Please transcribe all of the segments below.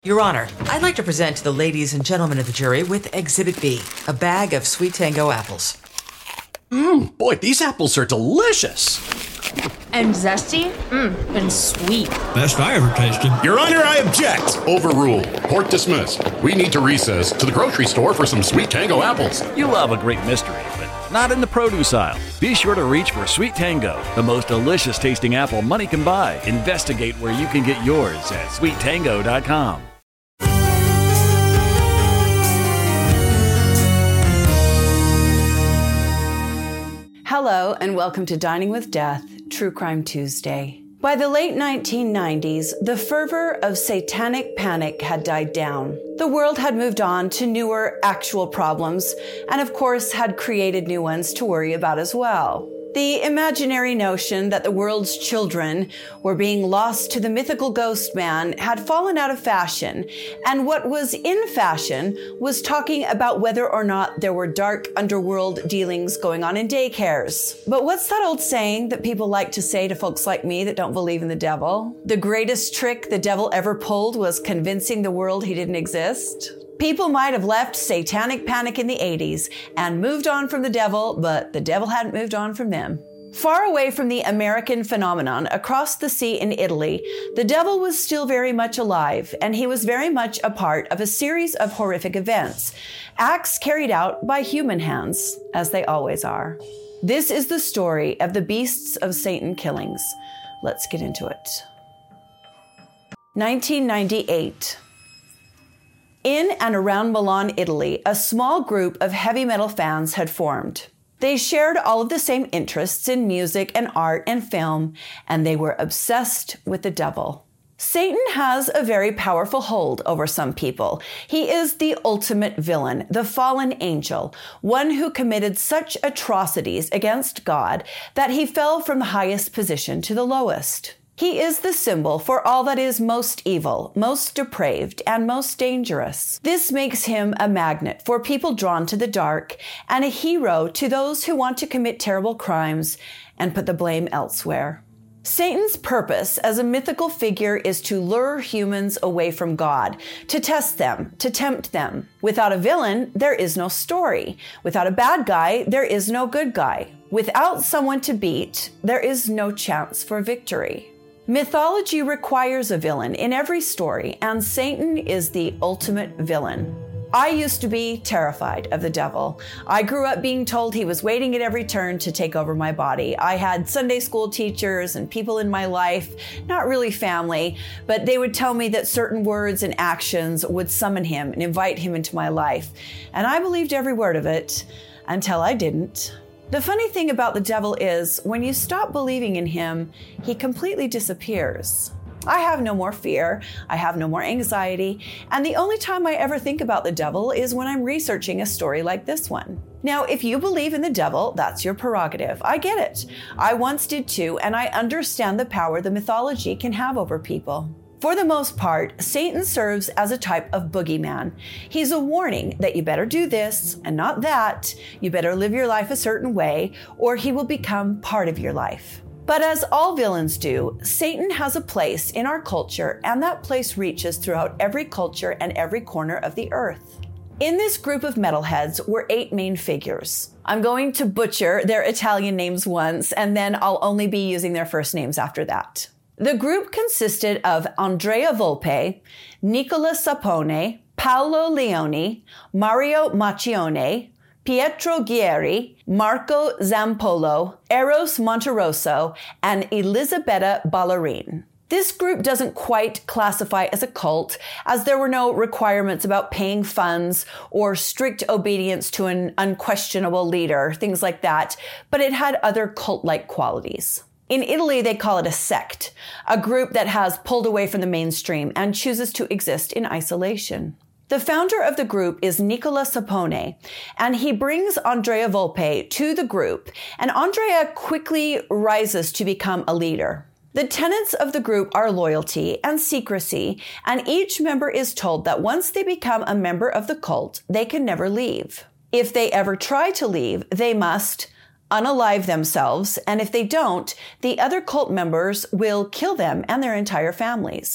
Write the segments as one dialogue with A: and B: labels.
A: Your Honor, I'd like to present to the ladies and gentlemen of the jury with Exhibit B, a bag of Sweet Tango apples.
B: Boy, these apples are delicious.
C: And zesty? And sweet.
D: Best I ever tasted.
E: Your Honor, I object. Overruled. Court dismissed. We need to recess to the grocery store for some Sweet Tango apples.
F: You love a great mystery, but not in the produce aisle. Be sure to reach for Sweet Tango, the most delicious tasting apple money can buy. Investigate where you can get yours at sweettango.com.
G: Hello, and welcome to Dining with Death, True Crime Tuesday. By the late 1990s, the fervor of satanic panic had died down. The world had moved on to newer, actual problems, and of course had created new ones to worry about as well. The imaginary notion that the world's children were being lost to the mythical ghost man had fallen out of fashion, and what was in fashion was talking about whether or not there were dark underworld dealings going on in daycares. But what's that old saying that people like to say to folks like me that don't believe in the devil? The greatest trick the devil ever pulled was convincing the world he didn't exist. People might have left satanic panic in the 80s and moved on from the devil, but the devil hadn't moved on from them. Far away from the American phenomenon, across the sea in Italy, the devil was still very much alive, and he was very much a part of a series of horrific events, acts carried out by human hands, as they always are. This is the story of the Beasts of Satan killings. Let's get into it. 1998. In and around Milan, Italy, a small group of heavy metal fans had formed. They shared all of the same interests in music and art and film, and they were obsessed with the devil. Satan has a very powerful hold over some people. He is the ultimate villain, the fallen angel, one who committed such atrocities against God that he fell from the highest position to the lowest. He is the symbol for all that is most evil, most depraved, and most dangerous. This makes him a magnet for people drawn to the dark and a hero to those who want to commit terrible crimes and put the blame elsewhere. Satan's purpose as a mythical figure is to lure humans away from God, to test them, to tempt them. Without a villain, there is no story. Without a bad guy, there is no good guy. Without someone to beat, there is no chance for victory. Mythology requires a villain in every story, and Satan is the ultimate villain. I used to be terrified of the devil. I grew up being told he was waiting at every turn to take over my body. I had Sunday school teachers and people in my life, not really family, but they would tell me that certain words and actions would summon him and invite him into my life. And I believed every word of it until I didn't. The funny thing about the devil is, when you stop believing in him, he completely disappears. I have no more fear, I have no more anxiety, and the only time I ever think about the devil is when I'm researching a story like this one. Now, if you believe in the devil, that's your prerogative. I get it. I once did too, and I understand the power the mythology can have over people. For the most part, Satan serves as a type of boogeyman. He's a warning that you better do this and not that, you better live your life a certain way, or he will become part of your life. But as all villains do, Satan has a place in our culture, and that place reaches throughout every culture and every corner of the earth. In this group of metalheads were 8 main figures. I'm going to butcher their Italian names once, and then I'll only be using their first names after that. The group consisted of Andrea Volpe, Nicola Sapone, Paolo Leoni, Mario Macchione, Pietro Ghieri, Marco Zampolo, Eros Monterosso, and Elisabetta Ballerini. This group doesn't quite classify as a cult, as there were no requirements about paying funds or strict obedience to an unquestionable leader, things like that, but it had other cult-like qualities. In Italy, they call it a sect, a group that has pulled away from the mainstream and chooses to exist in isolation. The founder of the group is Nicola Sapone, and he brings Andrea Volpe to the group, and Andrea quickly rises to become a leader. The tenets of the group are loyalty and secrecy, and each member is told that once they become a member of the cult, they can never leave. If they ever try to leave, they must unalive themselves, and if they don't, the other cult members will kill them and their entire families.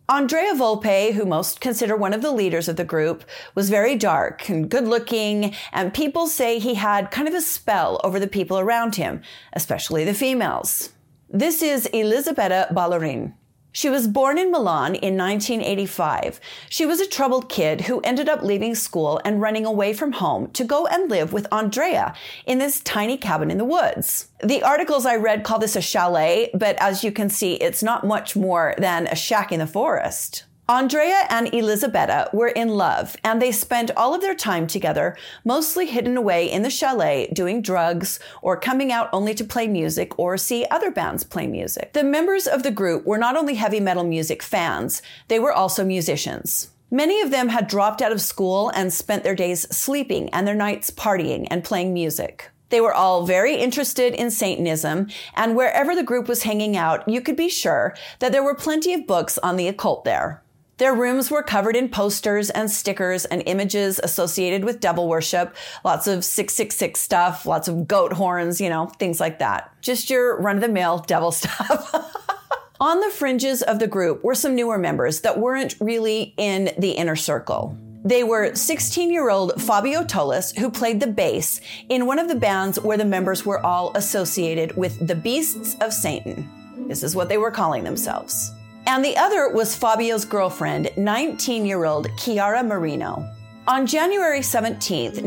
G: Andrea Volpe, who most consider one of the leaders of the group, was very dark and good-looking, and people say he had kind of a spell over the people around him, especially the females. This is Elisabetta Ballerin. She was born in Milan in 1985. She was a troubled kid who ended up leaving school and running away from home to go and live with Andrea in this tiny cabin in the woods. The articles I read call this a chalet, but as you can see, it's not much more than a shack in the forest. Andrea and Elisabetta were in love, and they spent all of their time together, mostly hidden away in the chalet, doing drugs, or coming out only to play music or see other bands play music. The members of the group were not only heavy metal music fans, they were also musicians. Many of them had dropped out of school and spent their days sleeping and their nights partying and playing music. They were all very interested in Satanism, and wherever the group was hanging out, you could be sure that there were plenty of books on the occult there. Their rooms were covered in posters and stickers and images associated with devil worship, lots of 666 stuff, lots of goat horns, things like that. Just your run-of-the-mill devil stuff. On the fringes of the group were some newer members that weren't really in the inner circle. They were 16-year-old Fabio Tolis, who played the bass in one of the bands where the members were all associated with the Beasts of Satan. This is what they were calling themselves. And the other was Fabio's girlfriend, 19-year-old Chiara Marino. On January 17th,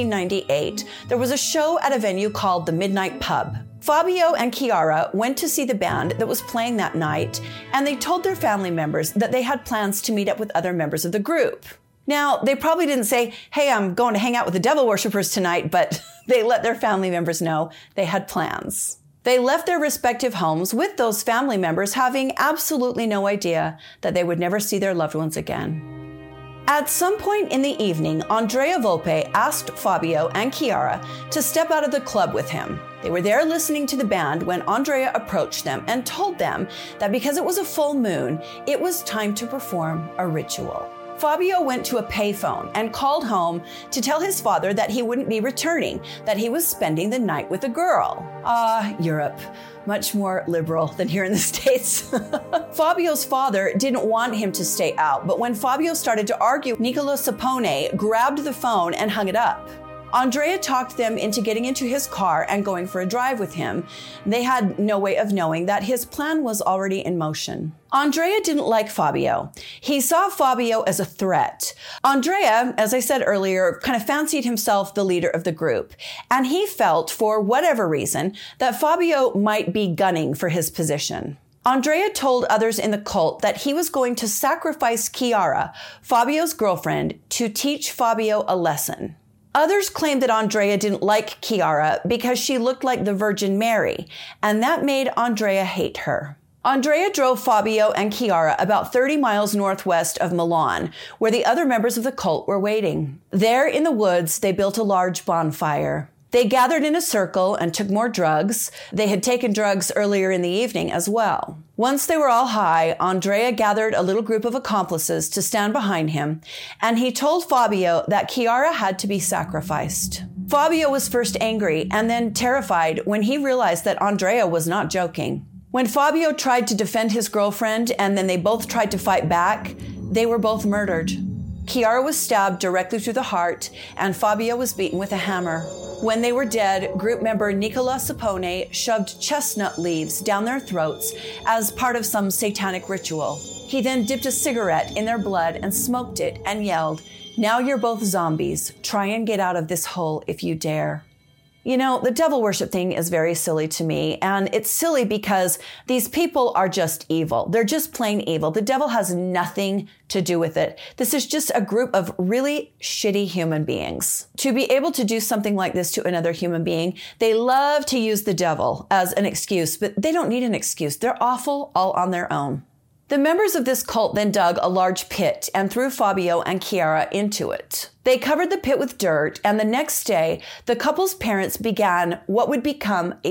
G: 1998, there was a show at a venue called the Midnight Pub. Fabio and Chiara went to see the band that was playing that night, and they told their family members that they had plans to meet up with other members of the group. Now, they probably didn't say, hey, I'm going to hang out with the devil worshippers tonight, but they let their family members know they had plans. They left their respective homes with those family members having absolutely no idea that they would never see their loved ones again. At some point in the evening, Andrea Volpe asked Fabio and Chiara to step out of the club with him. They were there listening to the band when Andrea approached them and told them that because it was a full moon, it was time to perform a ritual. Fabio went to a payphone and called home to tell his father that he wouldn't be returning, that he was spending the night with a girl. Europe. Much more liberal than here in the States. Fabio's father didn't want him to stay out, but when Fabio started to argue, Nicola Sapone grabbed the phone and hung it up. Andrea talked them into getting into his car and going for a drive with him. They had no way of knowing that his plan was already in motion. Andrea didn't like Fabio. He saw Fabio as a threat. Andrea, as I said earlier, kind of fancied himself the leader of the group, and he felt, for whatever reason, that Fabio might be gunning for his position. Andrea told others in the cult that he was going to sacrifice Chiara, Fabio's girlfriend, to teach Fabio a lesson. Others claimed that Andrea didn't like Chiara because she looked like the Virgin Mary, and that made Andrea hate her. Andrea drove Fabio and Chiara about 30 miles northwest of Milan, where the other members of the cult were waiting. There in the woods, they built a large bonfire. They gathered in a circle and took more drugs. They had taken drugs earlier in the evening as well. Once they were all high, Andrea gathered a little group of accomplices to stand behind him, and he told Fabio that Chiara had to be sacrificed. Fabio was first angry and then terrified when he realized that Andrea was not joking. When Fabio tried to defend his girlfriend and then they both tried to fight back, they were both murdered. Chiara was stabbed directly through the heart, and Fabio was beaten with a hammer. When they were dead, group member Nicola Sapone shoved chestnut leaves down their throats as part of some satanic ritual. He then dipped a cigarette in their blood and smoked it and yelled, "Now you're both zombies. Try and get out of this hole if you dare." You know, the devil worship thing is very silly to me, and it's silly because these people are just evil. They're just plain evil. The devil has nothing to do with it. This is just a group of really shitty human beings. To be able to do something like this to another human being, they love to use the devil as an excuse, but they don't need an excuse. They're awful all on their own. The members of this cult then dug a large pit and threw Fabio and Chiara into it. They covered the pit with dirt, and the next day, the couple's parents began what would become a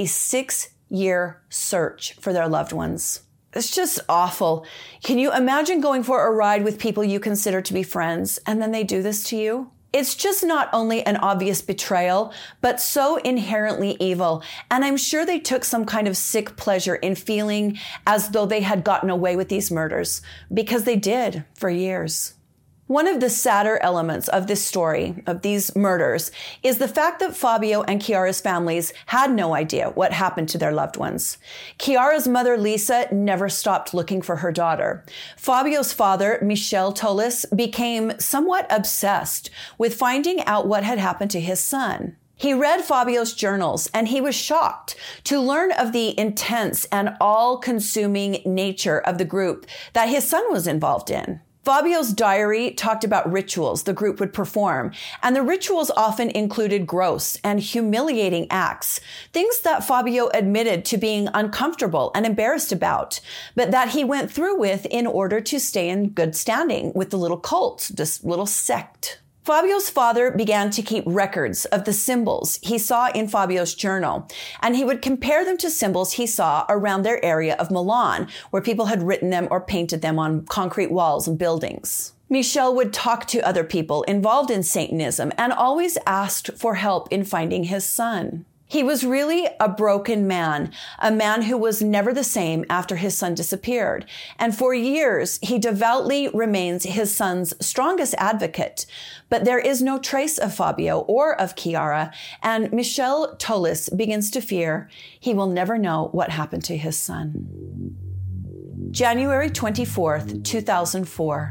G: 6-year search for their loved ones. It's just awful. Can you imagine going for a ride with people you consider to be friends, and then they do this to you? It's just not only an obvious betrayal, but so inherently evil. And I'm sure they took some kind of sick pleasure in feeling as though they had gotten away with these murders, because they did for years. One of the sadder elements of this story, of these murders, is the fact that Fabio and Chiara's families had no idea what happened to their loved ones. Chiara's mother, Lisa, never stopped looking for her daughter. Fabio's father, Michel Tolis, became somewhat obsessed with finding out what had happened to his son. He read Fabio's journals, and he was shocked to learn of the intense and all-consuming nature of the group that his son was involved in. Fabio's diary talked about rituals the group would perform, and the rituals often included gross and humiliating acts, things that Fabio admitted to being uncomfortable and embarrassed about, but that he went through with in order to stay in good standing with the little cult, this little sect. Fabio's father began to keep records of the symbols he saw in Fabio's journal, and he would compare them to symbols he saw around their area of Milan, where people had written them or painted them on concrete walls and buildings. Michel would talk to other people involved in Satanism and always asked for help in finding his son. He was really a broken man, a man who was never the same after his son disappeared. And for years, he devoutly remains his son's strongest advocate. But there is no trace of Fabio or of Chiara, and Michel Tolis begins to fear he will never know what happened to his son. January 24th, 2004.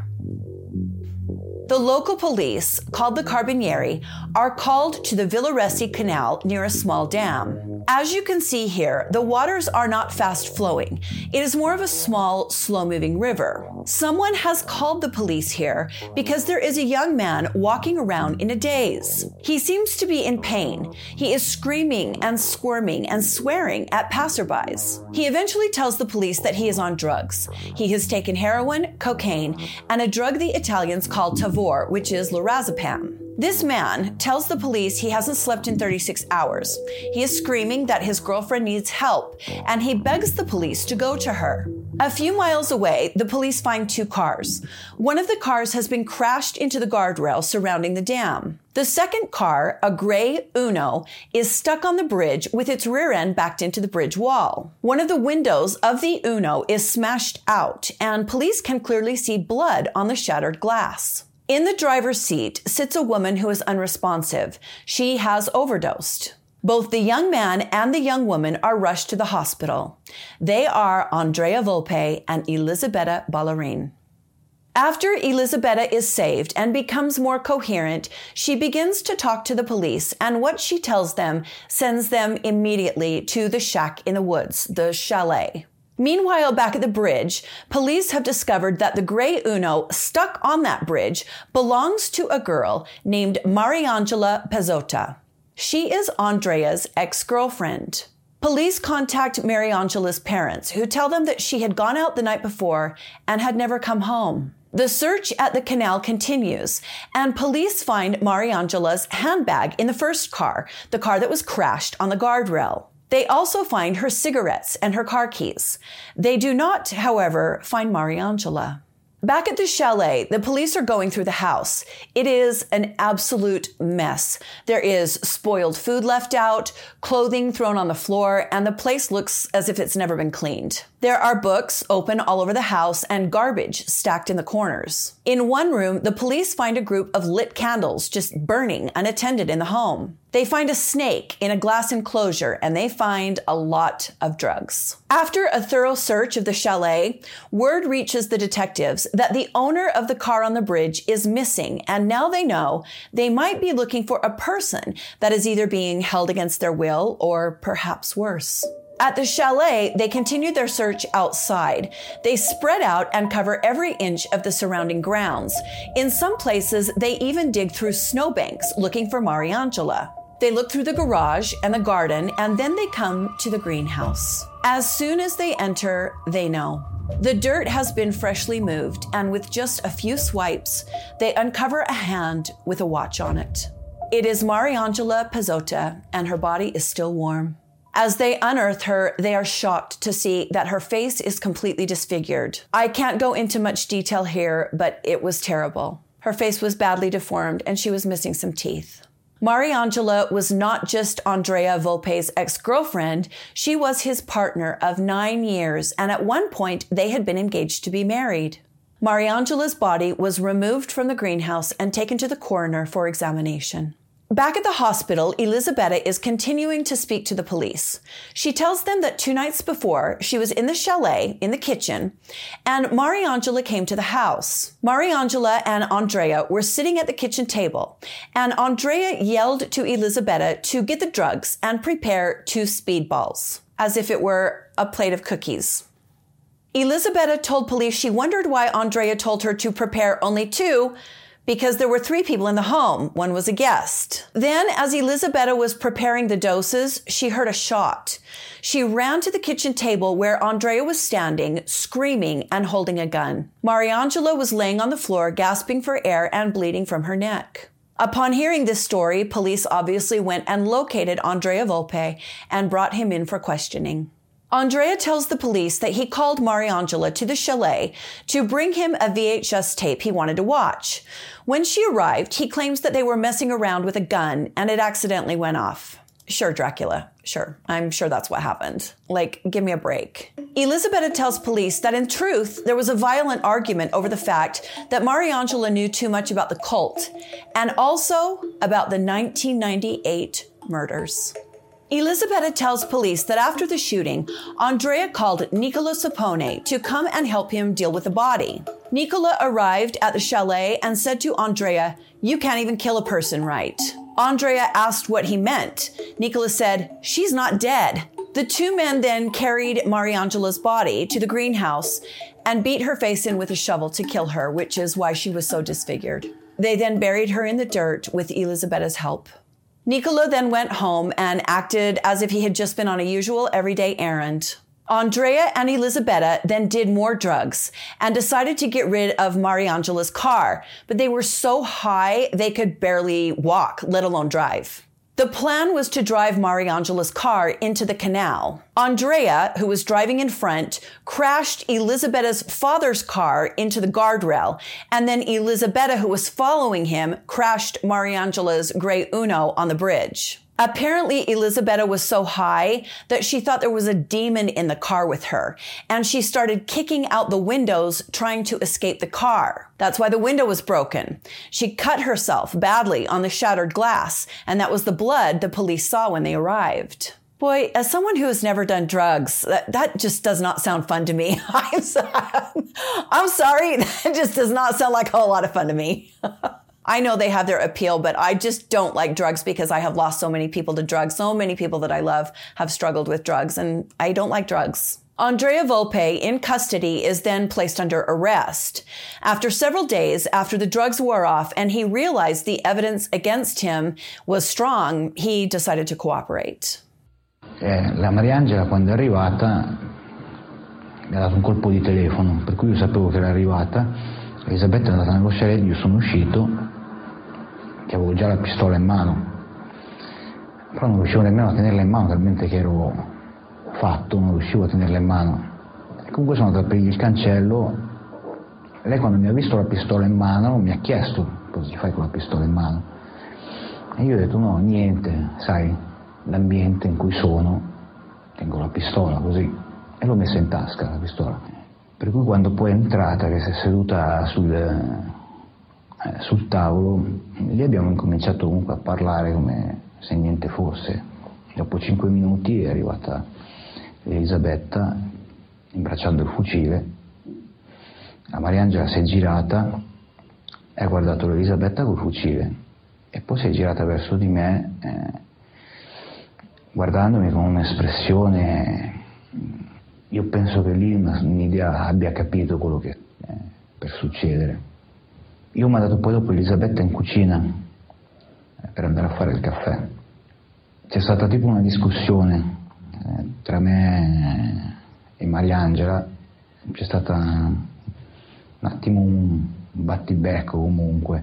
G: The local police, called the Carabinieri, are called to the Villoresi Canal near a small dam. As you can see here, the waters are not fast flowing. It is more of a small, slow-moving river. Someone has called the police here because there is a young man walking around in a daze. He seems to be in pain. He is screaming and squirming and swearing at passerbys. He eventually tells the police that he is on drugs. He has taken heroin, cocaine, and a drug the Italians call Tavor, which is lorazepam. This man tells the police he hasn't slept in 36 hours. He is screaming that his girlfriend needs help, and he begs the police to go to her. A few miles away, the police find two cars. One of the cars has been crashed into the guardrail surrounding the dam. The second car, a gray Uno, is stuck on the bridge with its rear end backed into the bridge wall. One of the windows of the Uno is smashed out, and police can clearly see blood on the shattered glass. In the driver's seat sits a woman who is unresponsive. She has overdosed. Both the young man and the young woman are rushed to the hospital. They are Andrea Volpe and Elisabetta Ballarin. After Elisabetta is saved and becomes more coherent, she begins to talk to the police, and what she tells them sends them immediately to the shack in the woods, the chalet. Meanwhile, back at the bridge, police have discovered that the gray Uno stuck on that bridge belongs to a girl named Mariangela Pezzotta. She is Andrea's ex-girlfriend. Police contact Mariangela's parents, who tell them that she had gone out the night before and had never come home. The search at the canal continues, and police find Mariangela's handbag in the first car, the car that was crashed on the guardrail. They also find her cigarettes and her car keys. They do not, however, find Mariangela. Back at the chalet, the police are going through the house. It is an absolute mess. There is spoiled food left out, clothing thrown on the floor, and the place looks as if it's never been cleaned. There are books open all over the house and garbage stacked in the corners. In one room, the police find a group of lit candles just burning unattended in the home. They find a snake in a glass enclosure, and they find a lot of drugs. After a thorough search of the chalet, word reaches the detectives that the owner of the car on the bridge is missing, and now they know they might be looking for a person that is either being held against their will or perhaps worse. At the chalet, they continued their search outside. They spread out and cover every inch of the surrounding grounds. In some places, they even dig through snowbanks looking for Mariangela. They look through the garage and the garden, and then they come to the greenhouse. As soon as they enter, they know. The dirt has been freshly moved, and with just a few swipes, they uncover a hand with a watch on it. It is Mariangela Pezzotta, and her body is still warm. As they unearth her, they are shocked to see that her face is completely disfigured. I can't go into much detail here, but it was terrible. Her face was badly deformed and she was missing some teeth. Mariangela was not just Andrea Volpe's ex-girlfriend, she was his partner of 9 years, and at one point they had been engaged to be married. Mariangela's body was removed from the greenhouse and taken to the coroner for examination. Back at the hospital, Elisabetta is continuing to speak to the police. She tells them that 2 nights before, she was in the chalet, in the kitchen, and Mariangela came to the house. Mariangela and Andrea were sitting at the kitchen table, and Andrea yelled to Elisabetta to get the drugs and prepare 2 speedballs, as if it were a plate of cookies. Elisabetta told police she wondered why Andrea told her to prepare only 2, because there were 3 people in the home. 1 was a guest. Then, as Elisabetta was preparing the doses, she heard a shot. She ran to the kitchen table where Andrea was standing, screaming and holding a gun. Mariangela was laying on the floor, gasping for air and bleeding from her neck. Upon hearing this story, police obviously went and located Andrea Volpe and brought him in for questioning. Andrea tells the police that he called Mariangela to the chalet to bring him a VHS tape he wanted to watch. When she arrived, he claims that they were messing around with a gun and it accidentally went off. Sure, Dracula. Sure. I'm sure that's what happened. Like, give me a break. Elisabetta tells police that in truth, there was a violent argument over the fact that Mariangela knew too much about the cult and also about the 1998 murders. Elisabetta tells police that after the shooting, Andrea called Nicola Sapone to come and help him deal with the body. Nicola arrived at the chalet and said to Andrea, "You can't even kill a person right." Andrea asked what he meant. Nicola said, "She's not dead." The 2 men then carried Mariangela's body to the greenhouse and beat her face in with a shovel to kill her, which is why she was so disfigured. They then buried her in the dirt with Elisabetta's help. Nicola then went home and acted as if he had just been on a usual everyday errand. Andrea and Elisabetta then did more drugs and decided to get rid of Mariangela's car, but they were so high they could barely walk, let alone drive. The plan was to drive Mariangela's car into the canal. Andrea, who was driving in front, crashed Elisabetta's father's car into the guardrail, and then Elisabetta, who was following him, crashed Mariangela's gray Uno on the bridge. Apparently, Elisabetta was so high that she thought there was a demon in the car with her, and she started kicking out the windows trying to escape the car. That's why the window was broken. She cut herself badly on the shattered glass, and that was the blood the police saw when they arrived. Boy, as someone who has never done drugs, that just does not sound fun to me. I'm sorry, that just does not sound like a whole lot of fun to me. I know they have their appeal, but I just don't like drugs because I have lost so many people to drugs. So many people that I love have struggled with drugs, and I don't like drugs. Andrea Volpe, in custody, is then placed under arrest. After several days, after the drugs wore off and he realized the evidence against him was strong, he decided to cooperate.
D: La Mariangela, quando è arrivata, mi ha dato un colpo di telefono, per cui io sapevo che era arrivata. Elisabetta è andata nello chalet, io sono uscito, che avevo già la pistola in mano, però non riuscivo nemmeno a tenerla in mano, talmente che ero fatto, non riuscivo a tenerla in mano. E comunque sono andato a aprire il cancello, lei quando mi ha visto la pistola in mano mi ha chiesto cosa ci fai con la pistola in mano, e io ho detto no, niente, sai, l'ambiente in cui sono, tengo la pistola così, e l'ho messa in tasca la pistola. Per cui quando poi è entrata, che si è seduta sul tavolo, lì abbiamo incominciato comunque a parlare come se niente fosse. Dopo 5 minuti è arrivata Elisabetta imbracciando il fucile, la Mariangela si è girata e ha guardato l'Elisabetta col fucile e poi si è girata verso di me guardandomi con un'espressione. Io penso che lì un'idea abbia capito quello che è per succedere. Io ho mandato poi dopo Elisabetta in cucina per andare a fare il caffè. C'è stata tipo una discussione tra me e Mariangela, c'è stata un attimo un battibecco comunque.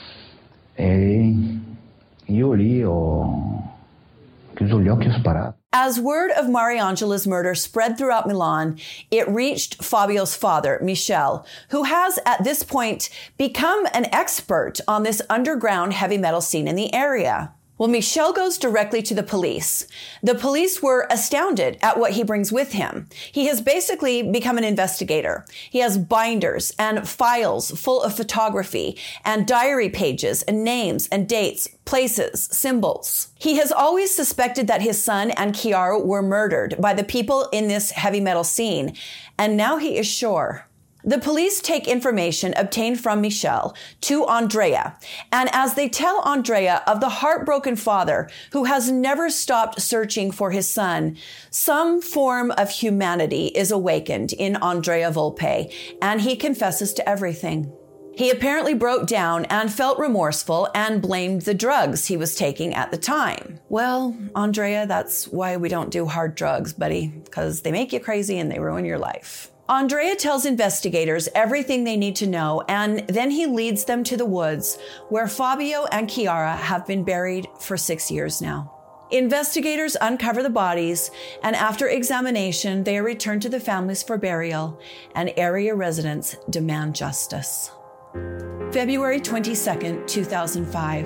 D: E io lì ho chiuso gli occhi e ho sparato.
G: As word of Mariangela's murder spread throughout Milan, it reached Fabio's father, Michel, who has at this point become an expert on this underground heavy metal scene in the area. Well, Michel goes directly to the police. The police were astounded at what he brings with him. He has basically become an investigator. He has binders and files full of photography and diary pages and names and dates, places, symbols. He has always suspected that his son and Chiara were murdered by the people in this heavy metal scene, and now he is sure. The police take information obtained from Michel to Andrea, and as they tell Andrea of the heartbroken father who has never stopped searching for his son, some form of humanity is awakened in Andrea Volpe, and he confesses to everything. He apparently broke down and felt remorseful and blamed the drugs he was taking at the time. Well, Andrea, that's why we don't do hard drugs, buddy, because they make you crazy and they ruin your life. Andrea tells investigators everything they need to know, and then he leads them to the woods where Fabio and Chiara have been buried for 6 years now. Investigators uncover the bodies, and after examination, they are returned to the families for burial, and area residents demand justice. February 22nd, 2005.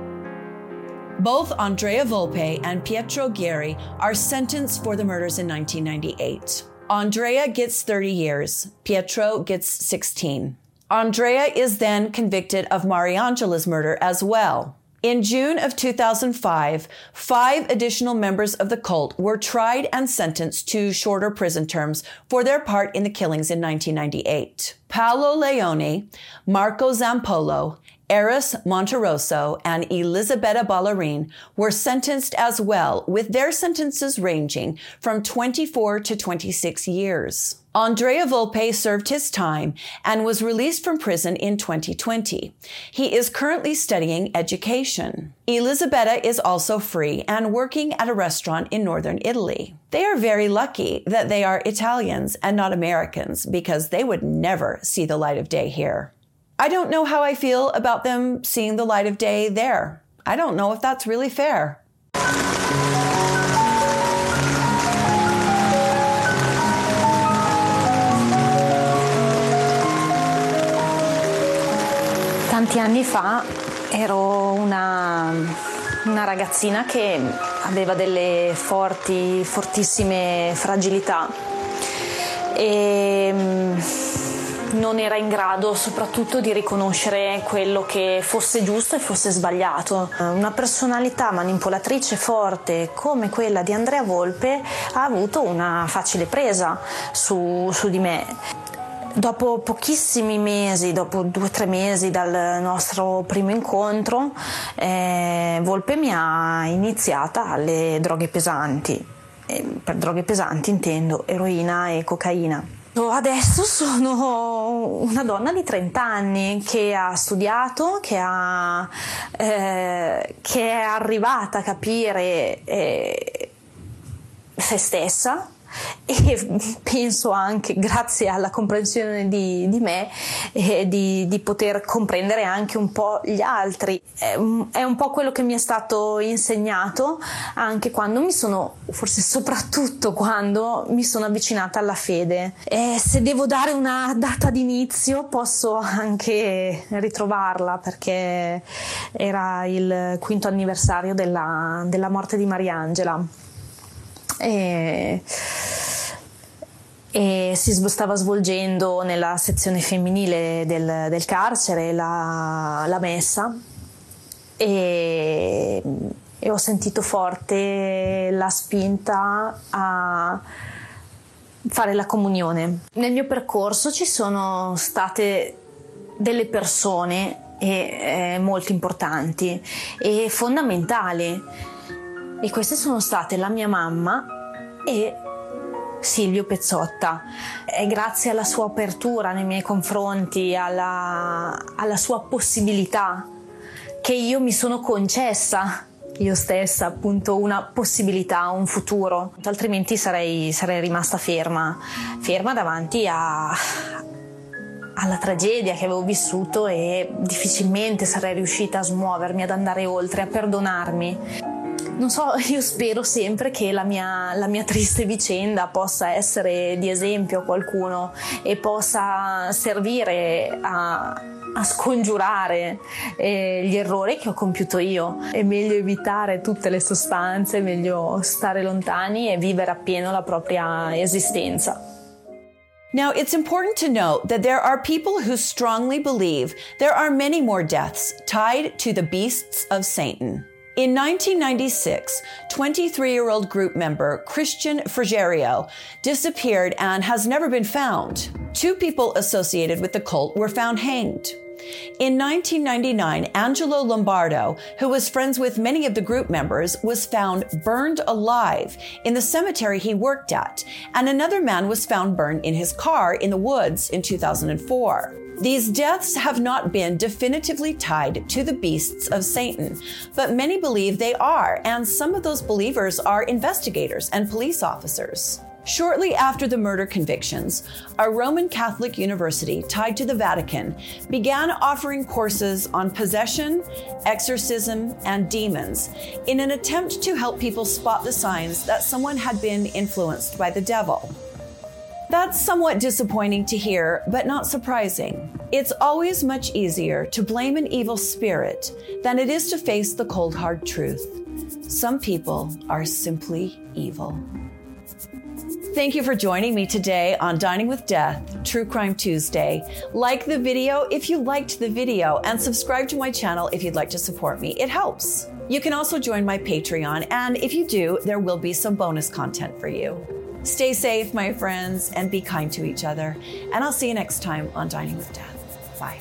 G: Both Andrea Volpe and Pietro Ghieri are sentenced for the murders in 1998. Andrea gets 30 years. Pietro gets 16. Andrea is then convicted of Mariangela's murder as well. In June of 2005, 5 additional members of the cult were tried and sentenced to shorter prison terms for their part in the killings in 1998. Paolo Leone, Marco Zampolo, Eris Monterosso, and Elisabetta Ballarin were sentenced as well, with their sentences ranging from 24 to 26 years. Andrea Volpe served his time and was released from prison in 2020. He is currently studying education. Elisabetta is also free and working at a restaurant in northern Italy. They are very lucky that they are Italians and not Americans, because they would never see the light of day here. I don't know how I feel about them seeing the light of day there. I don't know if that's really fair.
H: Tanti anni fa ero una ragazzina che aveva delle fortissime fragilità e non era in grado soprattutto di riconoscere quello che fosse giusto e fosse sbagliato. Una personalità manipolatrice forte come quella di Andrea Volpe ha avuto una facile presa su di me. Dopo pochissimi mesi, dopo 2-3 mesi dal nostro primo incontro, Volpe mi ha iniziata alle droghe pesanti. Per droghe pesanti intendo eroina e cocaina. Adesso sono una donna di 30 anni che ha studiato, che è arrivata a capire se stessa, e penso anche grazie alla comprensione di me di poter comprendere anche un po' gli altri. È un po' quello che mi è stato insegnato anche quando forse soprattutto quando mi sono avvicinata alla fede. E se devo dare una data d'inizio posso anche ritrovarla, perché era il 5° anniversario della morte di Mariangela. E si stava svolgendo nella sezione femminile del carcere la messa, e ho sentito forte la spinta a fare la comunione. Nel mio percorso ci sono state delle persone molto importanti e fondamentali, e queste sono state la mia mamma e Silvio Pezzotta. È grazie alla sua apertura nei miei confronti, alla sua possibilità, che io mi sono concessa io stessa appunto una possibilità, un futuro, altrimenti sarei rimasta ferma davanti alla tragedia che avevo vissuto, e difficilmente sarei riuscita a smuovermi, ad andare oltre, a perdonarmi. Non so, io spero sempre che la mia triste vicenda possa essere di esempio a qualcuno e possa servire a scongiurare gli errori che ho compiuto io. È meglio evitare tutte le sostanze, è meglio stare lontani e vivere appieno la propria esistenza.
G: Now, it's important to note that there are people who strongly believe there are many more deaths tied to the beasts of Satan. In 1996, 23-year-old group member Christian Frigerio disappeared and has never been found. 2 people associated with the cult were found hanged. In 1999, Angelo Lombardo, who was friends with many of the group members, was found burned alive in the cemetery he worked at, and another man was found burned in his car in the woods in 2004. These deaths have not been definitively tied to the beasts of Satan, but many believe they are, and some of those believers are investigators and police officers. Shortly after the murder convictions, a Roman Catholic university tied to the Vatican began offering courses on possession, exorcism, and demons in an attempt to help people spot the signs that someone had been influenced by the devil. That's somewhat disappointing to hear, but not surprising. It's always much easier to blame an evil spirit than it is to face the cold, hard truth. Some people are simply evil. Thank you for joining me today on Dining with Death, True Crime Tuesday. Like the video if you liked the video, and subscribe to my channel if you'd like to support me. It helps. You can also join my Patreon, and if you do, there will be some bonus content for you. Stay safe, my friends, and be kind to each other. And I'll see you next time on Dining with Death. Bye.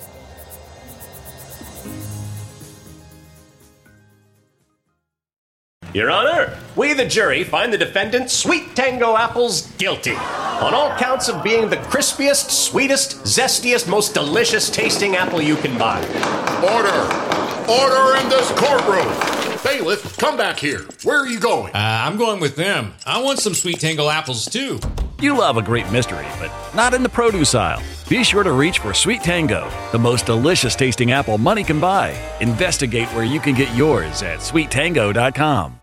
B: Your Honor, we, the jury, find the defendant, Sweet Tango Apples, guilty on all counts of being the crispiest, sweetest, zestiest, most delicious tasting apple you can buy.
E: Order! Order in this courtroom! Bailiff, come back here. Where are you going?
I: I'm going with them. I want some Sweet Tango apples, too.
F: You love a great mystery, but not in the produce aisle. Be sure to reach for Sweet Tango, the most delicious tasting apple money can buy. Investigate where you can get yours at sweettango.com.